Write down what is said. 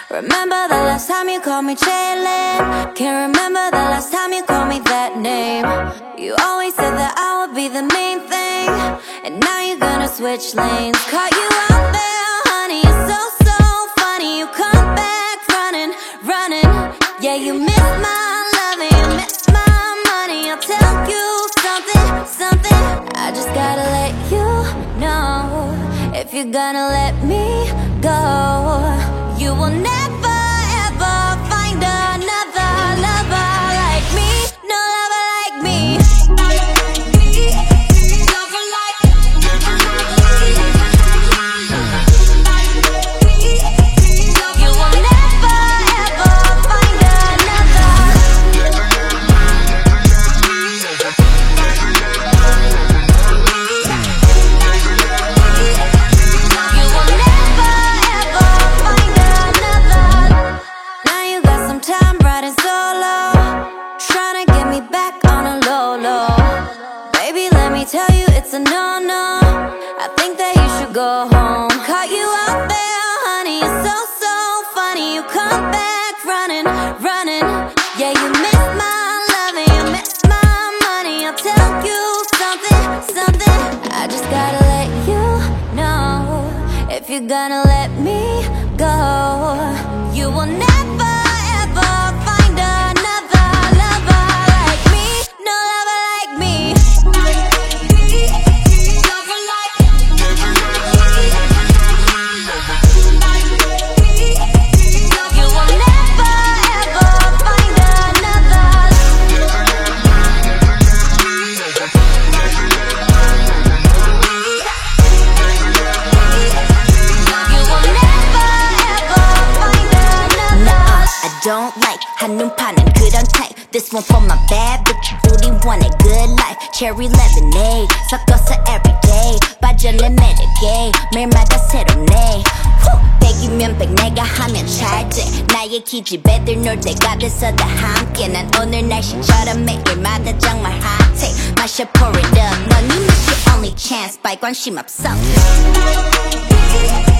Remember the last time you called me Jalen. Can't remember the last time you called me that name. You always said that I would be the main thing, and now you're gonna switch lanes. Caught you out there, honey, you're so funny. You come back running, running. Yeah, you miss my loving, you miss my money. I'll tell you something. I just gotta let you know, if you're gonna let me go, you will never ever find another lover like me. No lover like me. Lover like you will never ever find another. You will never ever find another. Now you got some time riding solo, tryna get me back on a low. Baby, let me tell you it's a no-no. I think that you should go home. Caught you out there, honey, you're so funny. You come back running, running. Yeah, you miss my loving, you miss my money. I'll tell you something. I just gotta let you know, if you're gonna let me go, you will never ever find another lover like me. No lover like me. Lover like you will never ever find another. You will never ever find another. I don't like 한눈파는 그런 type. This one for my bad bitch. 우리 원해 good life. Cherry lemonade 섞어서 everyday. 빠져내 매력에 매일마다 새롭네. 100이면 100 내가 하면 잘돼. 나의 기집애들 놀 때가 돼서 다 함께. 난 오늘 날씨처럼 매일마다 정말 핫해. 마셔 pour it up. 넌 이 맛이 only chance. 발 관심 없어.